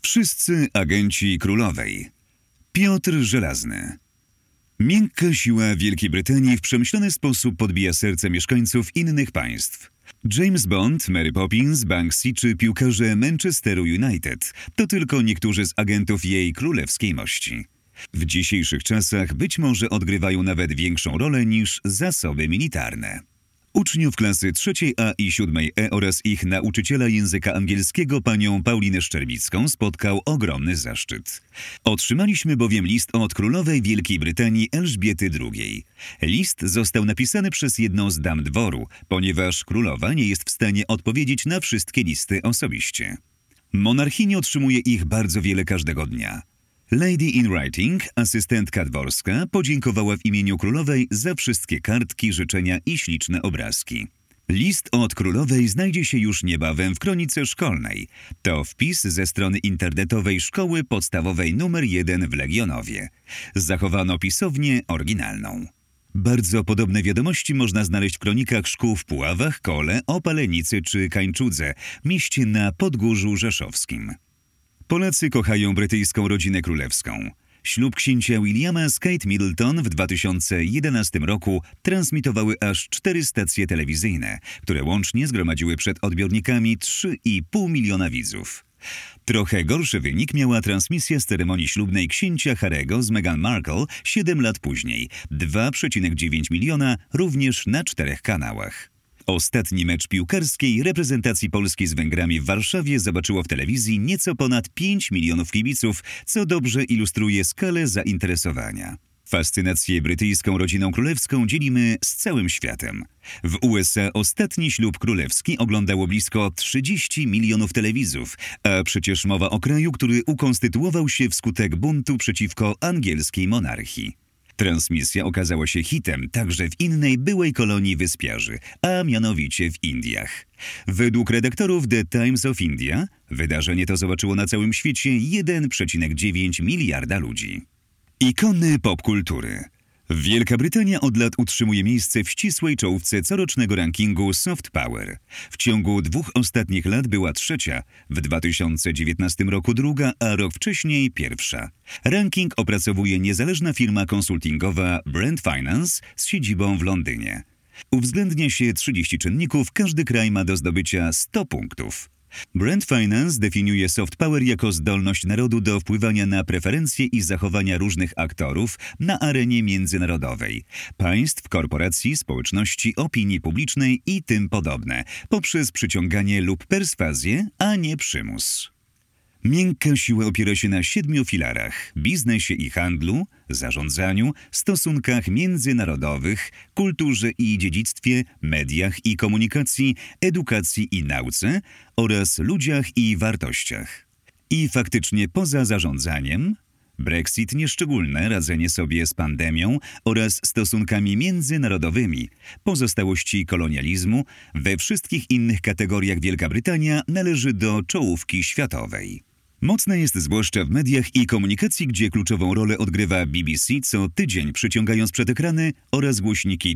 Wszyscy agenci królowej. Piotr Żelazny. Miękka siła Wielkiej Brytanii w przemyślany sposób podbija serce mieszkańców innych państw. James Bond, Mary Poppins, Banksy czy piłkarze Manchesteru United to tylko niektórzy z agentów jej królewskiej mości. W dzisiejszych czasach być może odgrywają nawet większą rolę niż zasoby militarne. Uczniów klasy 3A i 7E oraz ich nauczyciela języka angielskiego panią Paulinę Szczerbicką spotkał ogromny zaszczyt. Otrzymaliśmy bowiem list od królowej Wielkiej Brytanii Elżbiety II. List został napisany przez jedną z dam dworu, ponieważ królowa nie jest w stanie odpowiedzieć na wszystkie listy osobiście. Monarchini otrzymuje ich bardzo wiele każdego dnia. Lady in Writing, asystentka dworska, podziękowała w imieniu królowej za wszystkie kartki, życzenia i śliczne obrazki. List od królowej znajdzie się już niebawem w kronice szkolnej. To wpis ze strony internetowej Szkoły Podstawowej nr 1 w Legionowie. Zachowano pisownię oryginalną. Bardzo podobne wiadomości można znaleźć w kronikach szkół w Puławach, Kole, Opalenicy czy Kańczudze, mieście na Podgórzu Rzeszowskim. Polacy kochają brytyjską rodzinę królewską. Ślub księcia Williama z Kate Middleton w 2011 roku transmitowały aż 4 stacje telewizyjne, które łącznie zgromadziły przed odbiornikami 3,5 miliona widzów. Trochę gorszy wynik miała transmisja z ceremonii ślubnej księcia Harry'ego z Meghan Markle 7 lat później, 2,9 miliona, również na 4 kanałach. Ostatni mecz piłkarskiej reprezentacji Polski z Węgrami w Warszawie zobaczyło w telewizji nieco ponad 5 milionów kibiców, co dobrze ilustruje skalę zainteresowania. Fascynację brytyjską rodziną królewską dzielimy z całym światem. W USA ostatni ślub królewski oglądało blisko 30 milionów telewidzów, a przecież mowa o kraju, który ukonstytuował się wskutek buntu przeciwko angielskiej monarchii. Transmisja okazała się hitem także w innej byłej kolonii wyspiarzy, a mianowicie w Indiach. Według redaktorów The Times of India wydarzenie to zobaczyło na całym świecie 1,9 miliarda ludzi. Ikony popkultury. Wielka Brytania od lat utrzymuje miejsce w ścisłej czołówce corocznego rankingu Soft Power. W ciągu 2 ostatnich lat była 3, w 2019 roku 2, a rok wcześniej 1. Ranking opracowuje niezależna firma konsultingowa Brand Finance z siedzibą w Londynie. Uwzględnia się 30 czynników, każdy kraj ma do zdobycia 100 punktów. Brand Finance definiuje soft power jako zdolność narodu do wpływania na preferencje i zachowania różnych aktorów na arenie międzynarodowej, państw, korporacji, społeczności, opinii publicznej i tym podobne, poprzez przyciąganie lub perswazję, a nie przymus. Miękka siła opiera się na 7 filarach: biznesie i handlu, zarządzaniu, stosunkach międzynarodowych, kulturze i dziedzictwie, mediach i komunikacji, edukacji i nauce oraz ludziach i wartościach. I faktycznie poza zarządzaniem, Brexit nieszczególne radzenie sobie z pandemią oraz stosunkami międzynarodowymi, pozostałości kolonializmu, we wszystkich innych kategoriach Wielka Brytania należy do czołówki światowej. Mocna jest zwłaszcza w mediach i komunikacji, gdzie kluczową rolę odgrywa BBC co tydzień, przyciągając przed ekrany oraz głośniki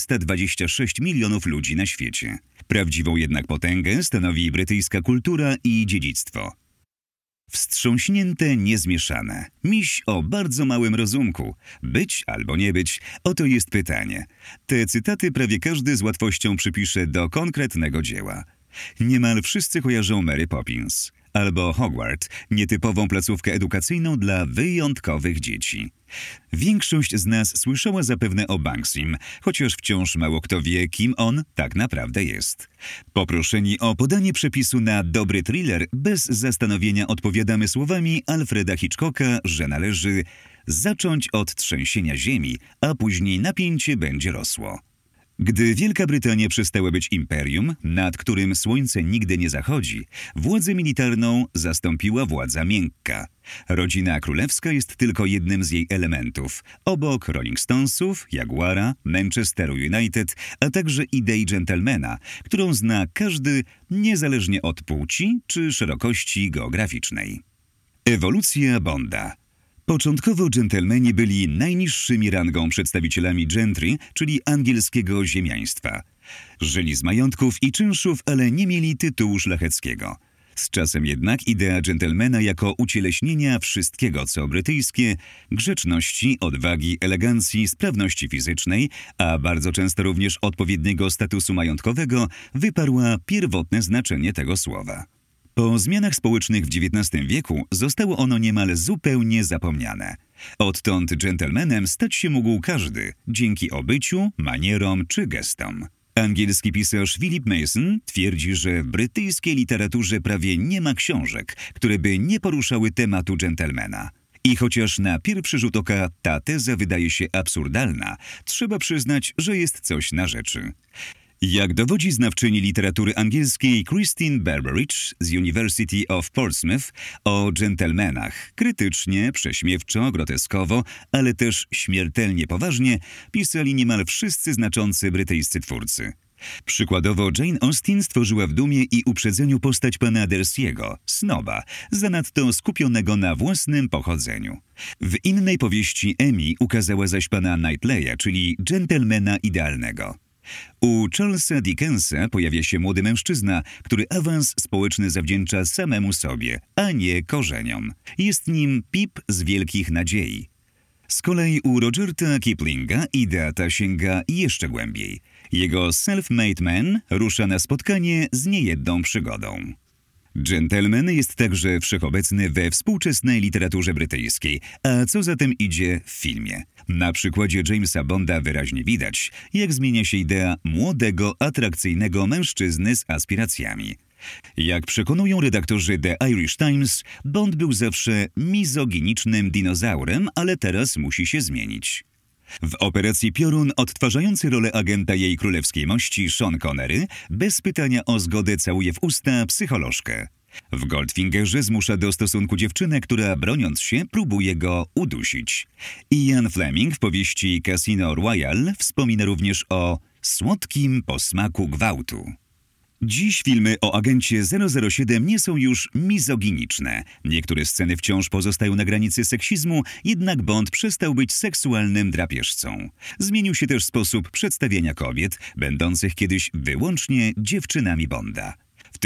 426 milionów ludzi na świecie. Prawdziwą jednak potęgę stanowi brytyjska kultura i dziedzictwo. Wstrząśnięte, niezmieszane. Miś o bardzo małym rozumku. Być albo nie być, oto jest pytanie. Te cytaty prawie każdy z łatwością przypisze do konkretnego dzieła. Niemal wszyscy kojarzą Mary Poppins albo Hogwarts, nietypową placówkę edukacyjną dla wyjątkowych dzieci. Większość z nas słyszała zapewne o Banksym, chociaż wciąż mało kto wie, kim on tak naprawdę jest. Poproszeni o podanie przepisu na dobry thriller, bez zastanowienia odpowiadamy słowami Alfreda Hitchcocka, że należy zacząć od trzęsienia ziemi, a później napięcie będzie rosło. Gdy Wielka Brytania przestała być imperium, nad którym słońce nigdy nie zachodzi, władzę militarną zastąpiła władza miękka. Rodzina królewska jest tylko jednym z jej elementów, obok Rolling Stonesów, Jaguara, Manchesteru United, a także idei dżentelmena, którą zna każdy niezależnie od płci czy szerokości geograficznej. Ewolucja Bonda. Początkowo dżentelmeni byli najniższymi rangą przedstawicielami gentry, czyli angielskiego ziemiaństwa. Żyli z majątków i czynszów, ale nie mieli tytułu szlacheckiego. Z czasem jednak idea dżentelmena jako ucieleśnienia wszystkiego, co brytyjskie, grzeczności, odwagi, elegancji, sprawności fizycznej, a bardzo często również odpowiedniego statusu majątkowego, wyparła pierwotne znaczenie tego słowa. Po zmianach społecznych w XIX wieku zostało ono niemal zupełnie zapomniane. Odtąd dżentelmenem stać się mógł każdy, dzięki obyciu, manierom czy gestom. Angielski pisarz Philip Mason twierdzi, że w brytyjskiej literaturze prawie nie ma książek, które by nie poruszały tematu dżentelmena. I chociaż na pierwszy rzut oka ta teza wydaje się absurdalna, trzeba przyznać, że jest coś na rzeczy. Jak dowodzi znawczyni literatury angielskiej Christine Beveridge z University of Portsmouth o dżentelmenach, krytycznie, prześmiewczo, groteskowo, ale też śmiertelnie poważnie pisali niemal wszyscy znaczący brytyjscy twórcy. Przykładowo Jane Austen stworzyła w dumie i uprzedzeniu postać pana Darcy'ego, snoba, zanadto skupionego na własnym pochodzeniu. W innej powieści Emmy ukazała zaś pana Knightleya, czyli dżentelmena idealnego. U Charlesa Dickensa pojawia się młody mężczyzna, który awans społeczny zawdzięcza samemu sobie, a nie korzeniom. Jest nim Pip z Wielkich Nadziei. Z kolei u Rudyarda Kiplinga idea ta sięga jeszcze głębiej. Jego self-made man rusza na spotkanie z niejedną przygodą. Gentleman jest także wszechobecny we współczesnej literaturze brytyjskiej, a co za tym idzie w filmie. Na przykładzie Jamesa Bonda wyraźnie widać, jak zmienia się idea młodego, atrakcyjnego mężczyzny z aspiracjami. Jak przekonują redaktorzy The Irish Times, Bond był zawsze mizoginicznym dinozaurem, ale teraz musi się zmienić. W Operacji Piorun odtwarzający rolę agenta jej królewskiej mości Sean Connery bez pytania o zgodę całuje w usta psycholożkę. W Goldfingerze zmusza do stosunku dziewczynę, która broniąc się próbuje go udusić. Ian Fleming w powieści Casino Royale wspomina również o słodkim posmaku gwałtu. Dziś filmy o agencie 007 nie są już mizoginiczne. Niektóre sceny wciąż pozostają na granicy seksizmu, jednak Bond przestał być seksualnym drapieżcą. Zmienił się też sposób przedstawiania kobiet, będących kiedyś wyłącznie dziewczynami Bonda. W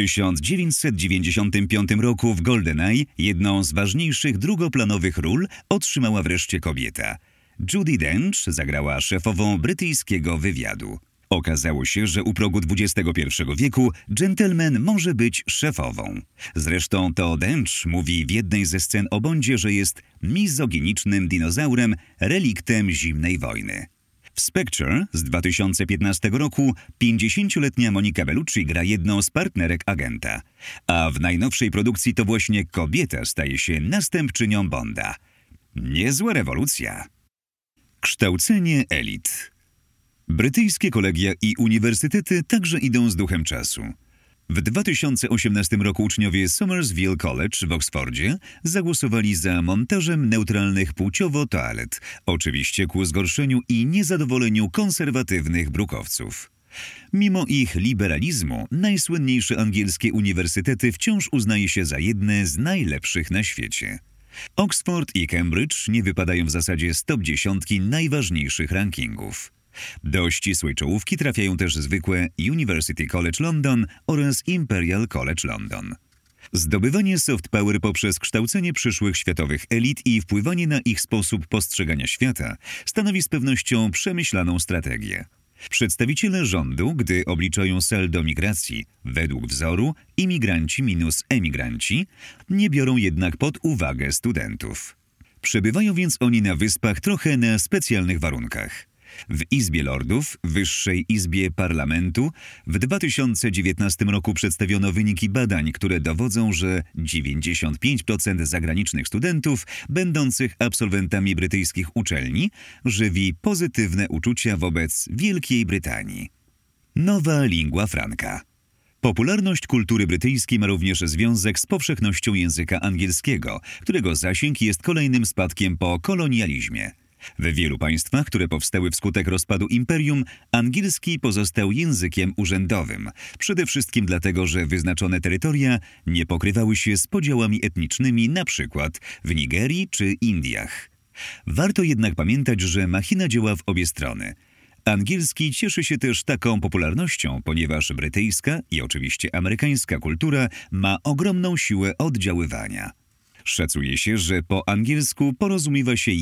1995 roku w GoldenEye jedną z ważniejszych drugoplanowych ról otrzymała wreszcie kobieta. Judi Dench zagrała szefową brytyjskiego wywiadu. Okazało się, że u progu XXI wieku gentleman może być szefową. Zresztą to Dench mówi w jednej ze scen o Bondzie, że jest mizoginicznym dinozaurem, reliktem zimnej wojny. W Spectre z 2015 roku 50-letnia Monica Bellucci gra jedną z partnerek agenta, a w najnowszej produkcji to właśnie kobieta staje się następczynią Bonda. Niezła rewolucja. Kształcenie elit. Brytyjskie kolegia i uniwersytety także idą z duchem czasu. W 2018 roku uczniowie Somersville College w Oksfordzie zagłosowali za montażem neutralnych płciowo toalet, oczywiście ku zgorszeniu i niezadowoleniu konserwatywnych brukowców. Mimo ich liberalizmu, najsłynniejsze angielskie uniwersytety wciąż uznaje się za jedne z najlepszych na świecie. Oxford i Cambridge nie wypadają w zasadzie z top 10 najważniejszych rankingów. Do ścisłej czołówki trafiają też zwykłe University College London oraz Imperial College London. Zdobywanie soft power poprzez kształcenie przyszłych światowych elit i wpływanie na ich sposób postrzegania świata stanowi z pewnością przemyślaną strategię. Przedstawiciele rządu, gdy obliczają saldo migracji według wzoru imigranci minus emigranci, nie biorą jednak pod uwagę studentów. Przebywają więc oni na wyspach trochę na specjalnych warunkach. W Izbie Lordów, Wyższej Izbie Parlamentu, w 2019 roku przedstawiono wyniki badań, które dowodzą, że 95% zagranicznych studentów będących absolwentami brytyjskich uczelni żywi pozytywne uczucia wobec Wielkiej Brytanii. Nowa lingua franca. Popularność kultury brytyjskiej ma również związek z powszechnością języka angielskiego, którego zasięg jest kolejnym spadkiem po kolonializmie. W wielu państwach, które powstały wskutek rozpadu imperium, angielski pozostał językiem urzędowym. Przede wszystkim dlatego, że wyznaczone terytoria nie pokrywały się z podziałami etnicznymi, np. w Nigerii czy Indiach. Warto jednak pamiętać, że machina działa w obie strony. Angielski cieszy się też taką popularnością, ponieważ brytyjska i oczywiście amerykańska kultura ma ogromną siłę oddziaływania. Szacuje się, że po angielsku porozumiewa się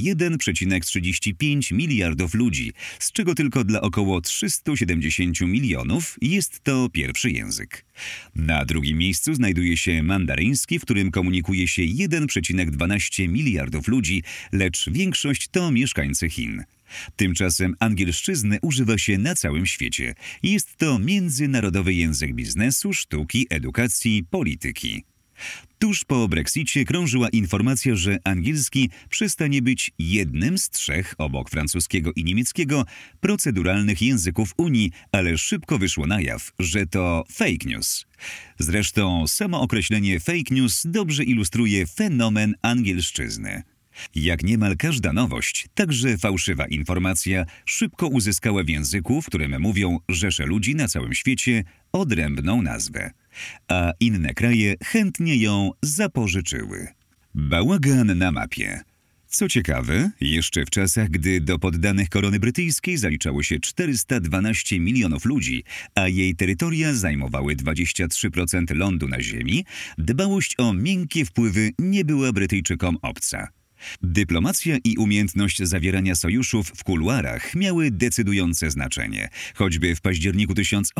1,35 miliardów ludzi, z czego tylko dla około 370 milionów jest to pierwszy język. Na drugim miejscu znajduje się mandaryński, w którym komunikuje się 1,12 miliardów ludzi, lecz większość to mieszkańcy Chin. Tymczasem angielszczyzny używa się na całym świecie. Jest to międzynarodowy język biznesu, sztuki, edukacji, polityki. Tuż po Brexicie krążyła informacja, że angielski przestanie być jednym z 3 obok francuskiego i niemieckiego proceduralnych języków Unii, ale szybko wyszło na jaw, że to fake news. Zresztą samo określenie fake news dobrze ilustruje fenomen angielszczyzny. Jak niemal każda nowość, także fałszywa informacja szybko uzyskała w języku, w którym mówią rzesze ludzi na całym świecie, odrębną nazwę, a inne kraje chętnie ją zapożyczyły. Bałagan na mapie. Co ciekawe, jeszcze w czasach, gdy do poddanych korony brytyjskiej zaliczało się 412 milionów ludzi, a jej terytoria zajmowały 23% lądu na ziemi, dbałość o miękkie wpływy nie była Brytyjczykom obca. Dyplomacja i umiejętność zawierania sojuszów w kuluarach miały decydujące znaczenie, choćby w październiku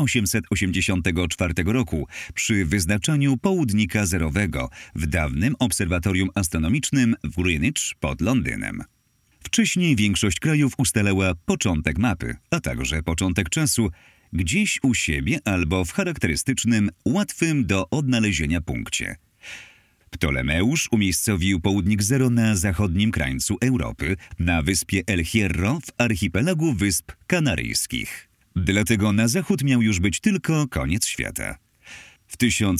1884 roku przy wyznaczaniu południka zerowego w dawnym obserwatorium astronomicznym w Greenwich pod Londynem. Wcześniej większość krajów ustalała początek mapy, a także początek czasu gdzieś u siebie albo w charakterystycznym, łatwym do odnalezienia punkcie. Ptolemeusz umiejscowił południk Zero na zachodnim krańcu Europy, na wyspie El Hierro w archipelagu Wysp Kanaryjskich. Dlatego na zachód miał już być tylko koniec świata. W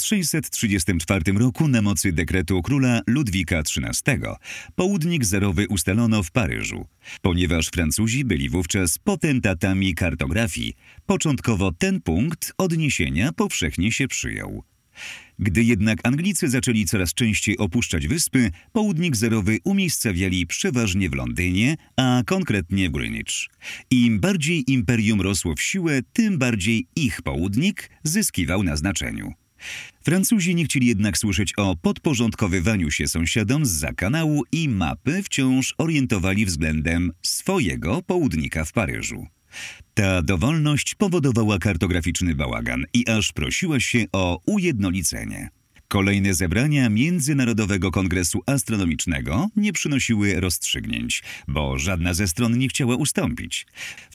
1634 roku na mocy dekretu króla Ludwika XIII południk zerowy ustalono w Paryżu. Ponieważ Francuzi byli wówczas potentatami kartografii, początkowo ten punkt odniesienia powszechnie się przyjął. Gdy jednak Anglicy zaczęli coraz częściej opuszczać wyspy, południk zerowy umiejscawiali przeważnie w Londynie, a konkretnie w Greenwich. Im bardziej imperium rosło w siłę, tym bardziej ich południk zyskiwał na znaczeniu. Francuzi nie chcieli jednak słyszeć o podporządkowywaniu się sąsiadom zza kanału i mapy wciąż orientowali względem swojego południka w Paryżu. Ta dowolność powodowała kartograficzny bałagan i aż prosiła się o ujednolicenie. Kolejne zebrania Międzynarodowego Kongresu Astronomicznego nie przynosiły rozstrzygnięć, bo żadna ze stron nie chciała ustąpić. W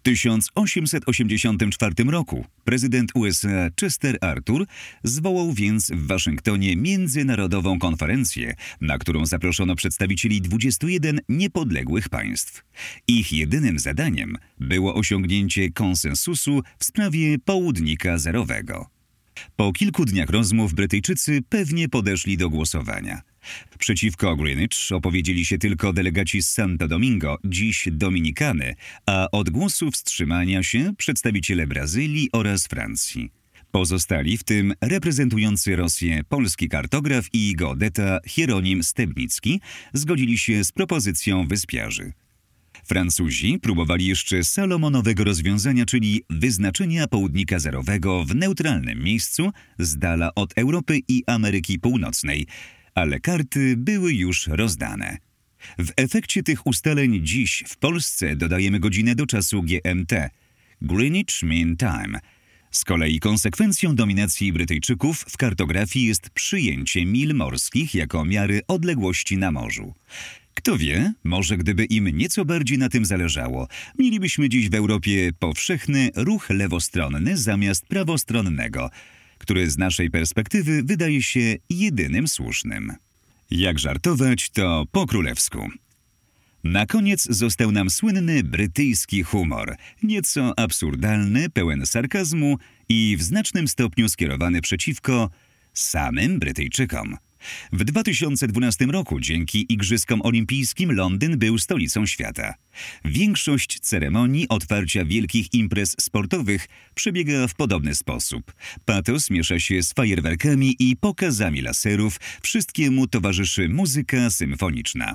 1884 roku prezydent USA Chester Arthur zwołał więc w Waszyngtonie międzynarodową konferencję, na którą zaproszono przedstawicieli 21 niepodległych państw. Ich jedynym zadaniem było osiągnięcie konsensusu w sprawie południka zerowego. Po kilku dniach rozmów Brytyjczycy pewnie podeszli do głosowania. Przeciwko Greenwich opowiedzieli się tylko delegaci z Santo Domingo, dziś Dominikany, a od głosu wstrzymania się przedstawiciele Brazylii oraz Francji. Pozostali, w tym reprezentujący Rosję polski kartograf i geodeta Hieronim Stebnicki, zgodzili się z propozycją wyspiarzy. Francuzi próbowali jeszcze salomonowego rozwiązania, czyli wyznaczenia południka zerowego w neutralnym miejscu z dala od Europy i Ameryki Północnej, ale karty były już rozdane. W efekcie tych ustaleń dziś w Polsce dodajemy godzinę do czasu GMT – Greenwich Mean Time. Z kolei konsekwencją dominacji Brytyjczyków w kartografii jest przyjęcie mil morskich jako miary odległości na morzu. Kto wie, może gdyby im nieco bardziej na tym zależało, mielibyśmy dziś w Europie powszechny ruch lewostronny zamiast prawostronnego, który z naszej perspektywy wydaje się jedynym słusznym. Jak żartować, to po królewsku. Na koniec został nam słynny brytyjski humor, nieco absurdalny, pełen sarkazmu i w znacznym stopniu skierowany przeciwko samym Brytyjczykom. W 2012 roku dzięki Igrzyskom Olimpijskim Londyn był stolicą świata. Większość ceremonii otwarcia wielkich imprez sportowych przebiega w podobny sposób. Patos miesza się z fajerwerkami i pokazami laserów, wszystkiemu towarzyszy muzyka symfoniczna.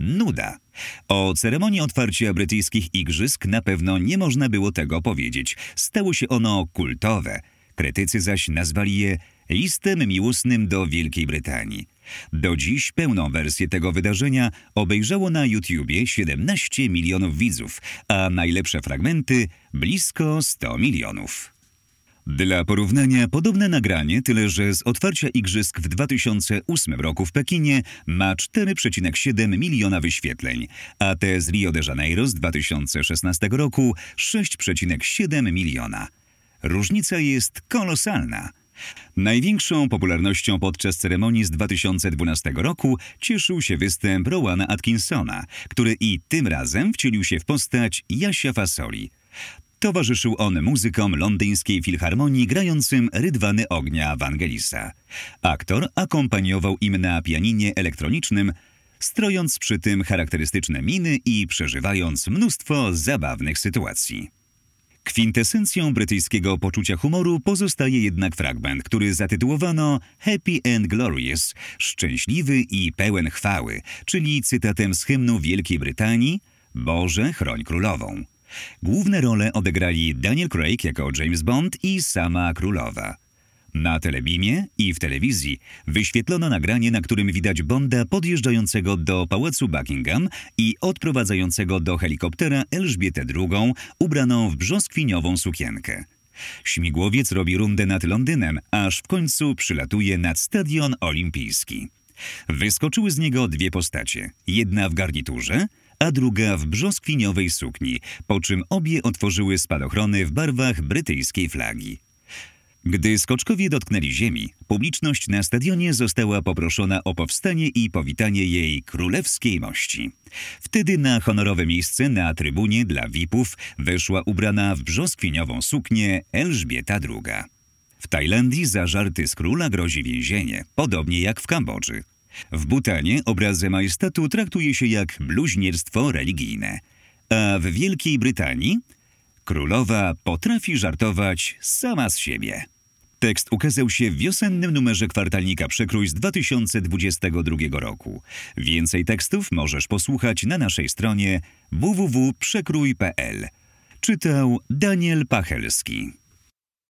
nuda. O ceremonii otwarcia brytyjskich igrzysk na pewno nie można było tego powiedzieć. Stało się ono kultowe. Krytycy zaś nazwali je listem miłosnym do Wielkiej Brytanii. Do dziś pełną wersję tego wydarzenia obejrzało na YouTubie 17 milionów widzów, a najlepsze fragmenty blisko 100 milionów. Dla porównania podobne nagranie, tyle że z otwarcia igrzysk w 2008 roku w Pekinie, ma 4,7 miliona wyświetleń, a te z Rio de Janeiro z 2016 roku 6,7 miliona. Różnica jest kolosalna. Największą popularnością podczas ceremonii z 2012 roku cieszył się występ Rowena Atkinsona, który i tym razem wcielił się w postać Jasia Fasoli. Towarzyszył on muzykom londyńskiej filharmonii grającym Rydwany ognia Vangelisa. Aktor akompaniował im na pianinie elektronicznym, strojąc przy tym charakterystyczne miny i przeżywając mnóstwo zabawnych sytuacji. Kwintesencją brytyjskiego poczucia humoru pozostaje jednak fragment, który zatytułowano Happy and Glorious, szczęśliwy i pełen chwały, czyli cytatem z hymnu Wielkiej Brytanii Boże, chroń królową. Główne role odegrali Daniel Craig jako James Bond i sama królowa. Na telebimie i w telewizji wyświetlono nagranie, na którym widać Bonda podjeżdżającego do pałacu Buckingham i odprowadzającego do helikoptera Elżbietę II, ubraną w brzoskwiniową sukienkę. Śmigłowiec robi rundę nad Londynem, aż w końcu przylatuje nad Stadion Olimpijski. Wyskoczyły z niego dwie postacie, jedna w garniturze, a druga w brzoskwiniowej sukni, po czym obie otworzyły spadochrony w barwach brytyjskiej flagi. Gdy skoczkowie dotknęli ziemi, publiczność na stadionie została poproszona o powstanie i powitanie jej królewskiej mości. Wtedy na honorowe miejsce na trybunie dla VIP-ów weszła ubrana w brzoskwiniową suknię Elżbieta II. W Tajlandii za żarty z króla grozi więzienie, podobnie jak w Kambodży. W Butanie obrazę majestatu traktuje się jak bluźnierstwo religijne, a w Wielkiej Brytanii królowa potrafi żartować sama z siebie. Tekst ukazał się w wiosennym numerze kwartalnika Przekrój z 2022 roku. Więcej tekstów możesz posłuchać na naszej stronie www.przekrój.pl. Czytał Daniel Pachelski.